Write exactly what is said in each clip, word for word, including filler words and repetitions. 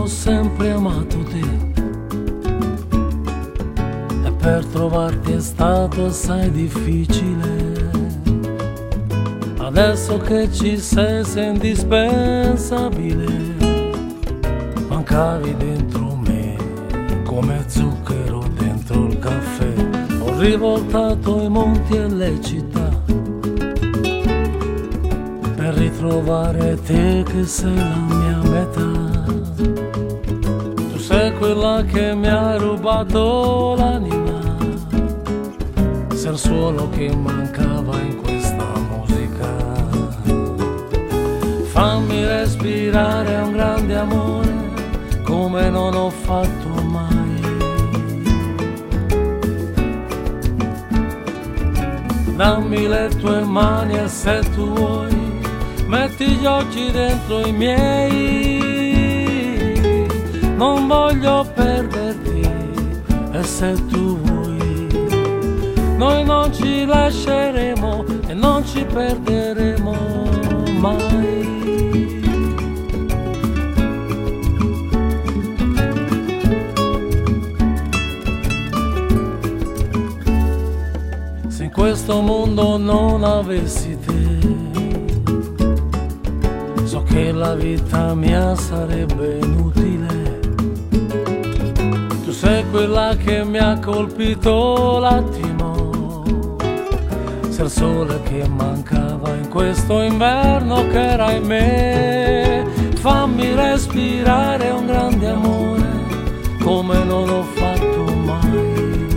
sempre amato te, e per trovarti è stato assai difficile. Adesso che ci sei, sei indispensabile. Mancavi dentro me come zucchero dentro il caffè. Ho rivoltato i monti e le città per ritrovare te che sei la mia metà. Tu sei quella che mi ha rubato l'anima, sei il suono che mancava in questa musica. Fammi respirare un grande amore come non ho fatto mai. Dammi le tue mani e se tu vuoi metti gli occhi dentro i miei. Non voglio perderti e se tu vuoi noi non ci lasceremo e non ci perderemo mai. Se in questo mondo non avessi te, so che la vita mia sarebbe inutile. Tu sei quella che mi ha colpito l'attimo, sei il sole che mancava in questo inverno che era in me. Fammi respirare un grande amore come non ho fatto mai.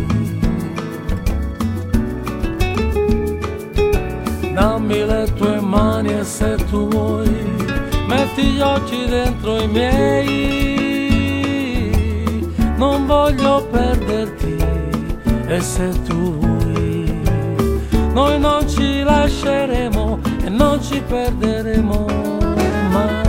Dammi le tue mani e se tu vuoi metti gli occhi dentro i miei. Non voglio perderti e se tu vuoi noi non ci lasceremo e non ci perderemo mai.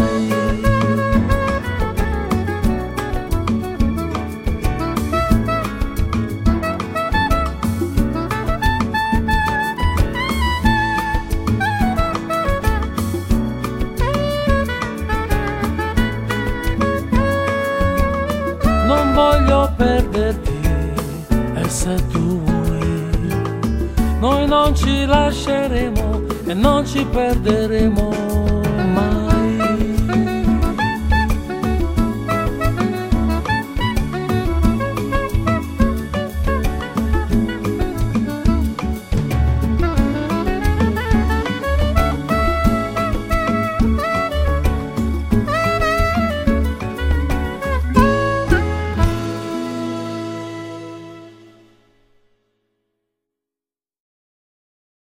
Non voglio perderti e se tu vuoi noi non ci lasceremo e non ci perderemo